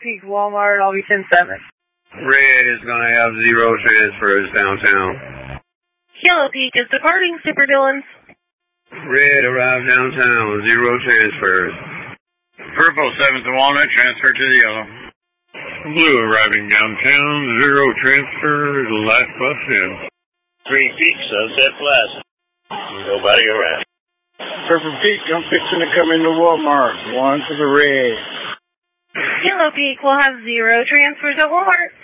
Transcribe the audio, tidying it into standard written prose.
Peak Walmart, I'll be 10-7. Red is going to have 0 transfers downtown. Yellow Peak is departing, Super Dillons. Red arrived downtown, 0 transfers. Purple 7th and Walnut, transfer to the yellow. Blue arriving downtown, 0 transfers, last bus in. Green Peak, Sunset Plaza. Nobody around. Purple Peak, I'm fixing to come into Walmart. 1 for the red. Yellow Peak will have 0 transfers at Walmart.